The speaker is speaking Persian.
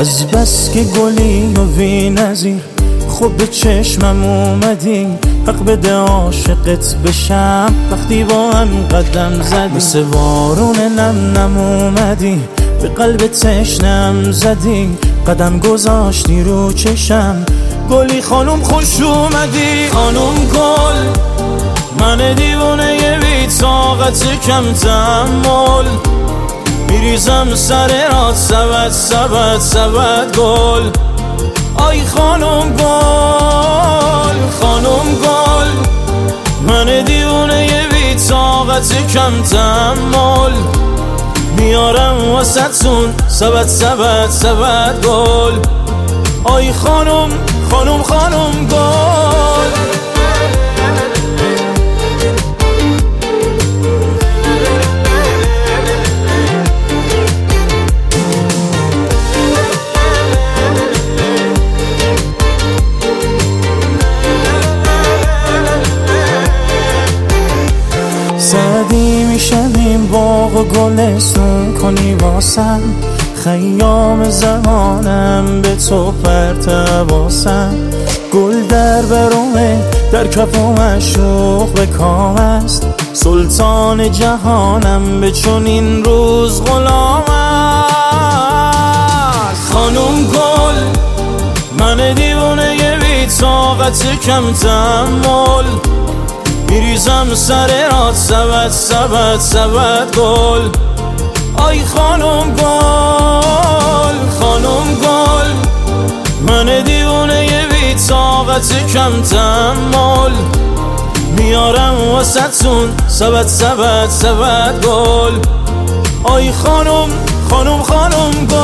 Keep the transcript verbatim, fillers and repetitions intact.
از بس که گلی و بی نظیر خوب به چشمم اومدی، حق بده عاشقت بشم وقتی با هم قدم زدی. مثل بارون نم نم اومدی به قلب تشنم زدی، قدم گذاشتی رو چشم گلی خانم خوش اومدی. خانم گل من دیوونه ی بی طاقت کم تحمل، میریزم سر رات سبت سبت سبت گل. آی خانم گل خانم گل من دیوونه ی بی طاقت کم تحمل، میارم واسه‌تون سبت سبت سبت گل. آی خانم خانم خانم گل. سعدی میشویم باغ و گلستون کنی واسم، خیام زمانم به تو پرتباسم. گل در برومه در کف و مشروق به کام است، سلطان جهانم به چون این روز غلام است. خانم گل من دیوونه ی بی طاقت کم تحمل، میریزم سر رات سبت سبت سبت گل. آی خانم گل خانم گل من دیوونه ی بی طاقت کم تحمل، میارم واسه‌تون سبت سبت سبت گل. آی خانم خانم خانم گل.